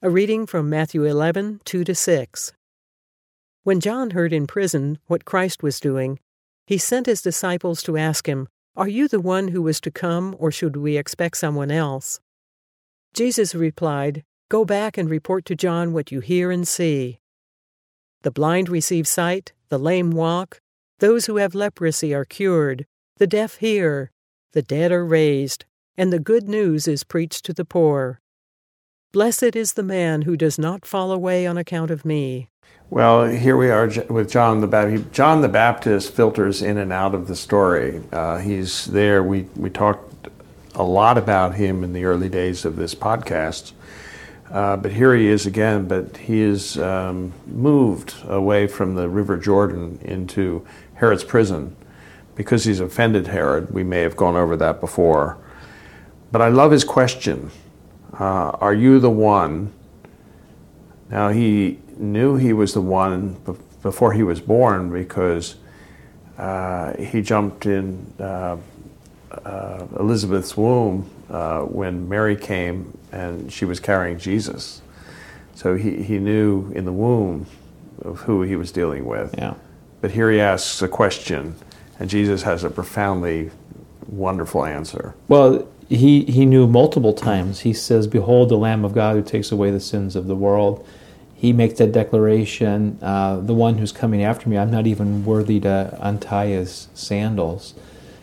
A reading from Matthew 11, 2-6. When John heard in prison what Christ was doing, he sent his disciples to ask him, "Are you the one who was to come, or should we expect someone else?" Jesus replied, "Go back and report to John what you hear and see. The blind receive sight, the lame walk, those who have leprosy are cured, the deaf hear, the dead are raised, and the good news is preached to the poor. Blessed is the man who does not fall away on account of me." Well, here we are with John the Baptist. John the Baptist filters in and out of the story. He's there. We talked a lot about him in the early days of this podcast. But here he is again, but he is moved away from the River Jordan into Herod's prison because he's offended Herod. We may have gone over that before. But I love his question. Are you the one? Now, he knew he was the one before he was born because he jumped in Elizabeth's womb when Mary came and she was carrying Jesus. So he knew in the womb of who he was dealing with. Yeah. But here he asks a question, and Jesus has a profoundly wonderful answer. Well, he knew multiple times. He says, "Behold the Lamb of God who takes away the sins of the world." He makes that declaration, the one who's coming after me, I'm not even worthy to untie his sandals.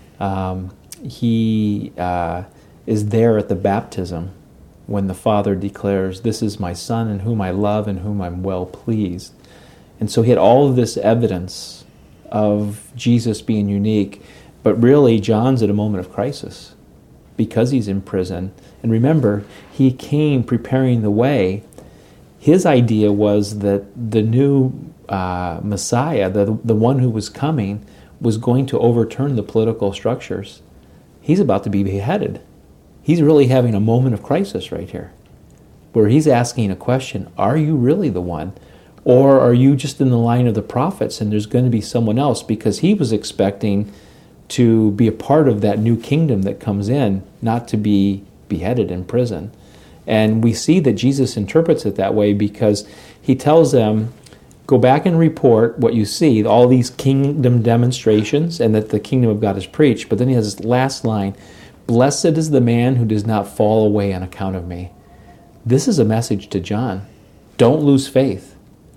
He is there at the baptism when the Father declares, "This is my Son in whom I love and whom I'm well pleased." And so he had all of this evidence of Jesus being unique, but really John's at a moment of crisis because he's in prison. And remember, he came preparing the way. His idea was that the new Messiah, the one who was coming, was going to overturn the political structures. He's about to be beheaded. He's really having a moment of crisis right here, where he's asking a question, are you really the one? Or are you just in the line of the prophets and there's going to be someone else? Because he was expecting to be a part of that new kingdom that comes in, not to be beheaded in prison. And we see that Jesus interprets it that way because he tells them, go back and report what you see, all these kingdom demonstrations, and that the kingdom of God is preached. But then he has this last line, "Blessed is the man who does not fall away on account of me." This is a message to John. Don't lose faith.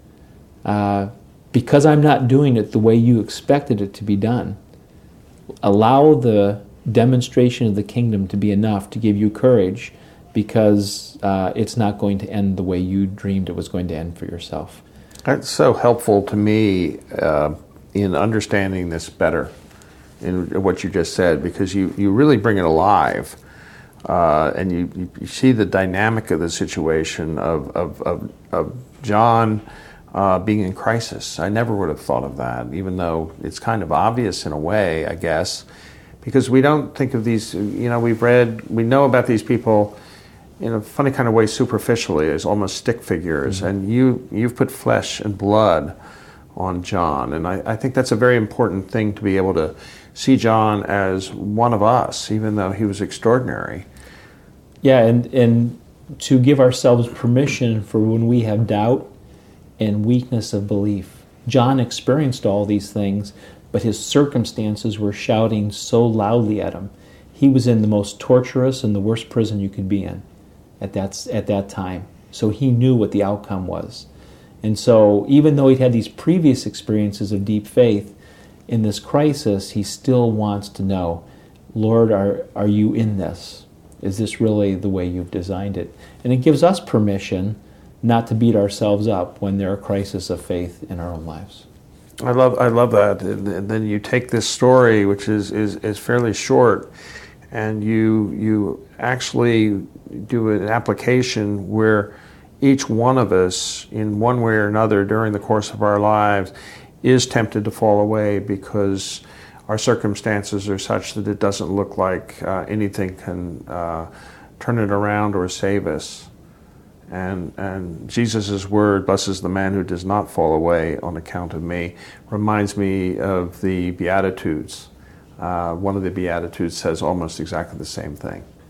Because I'm not doing it the way you expected it to be done. Allow the demonstration of the kingdom to be enough to give you courage, because it's not going to end the way you dreamed it was going to end for yourself. That's so helpful to me in understanding this better, in what you just said, because you really bring it alive, and you see the dynamic of the situation of John being in crisis. I never would have thought of that, even though it's kind of obvious in a way, I guess, because we don't think of these, we know about these people in a funny kind of way superficially, as almost stick figures, and you've put flesh and blood on John, and I think that's a very important thing, to be able to see John as one of us, even though he was extraordinary. Yeah, and to give ourselves permission for when we have doubt and weakness of belief. John experienced all these things, but his circumstances were shouting so loudly at him. He was in the most torturous and the worst prison you could be in at that time. So he knew what the outcome was. And so even though he'd had these previous experiences of deep faith, in this crisis, he still wants to know, Lord, are you in this? Is this really the way you've designed it? And it gives us permission not to beat ourselves up when there are crises of faith in our own lives. I love that. And then you take this story, which is fairly short, and you actually do an application where each one of us, in one way or another during the course of our lives, is tempted to fall away because our circumstances are such that it doesn't look like anything can turn it around or save us. And Jesus' word, "Blessed is the man who does not fall away on account of me," reminds me of the Beatitudes. One of the Beatitudes says almost exactly the same thing.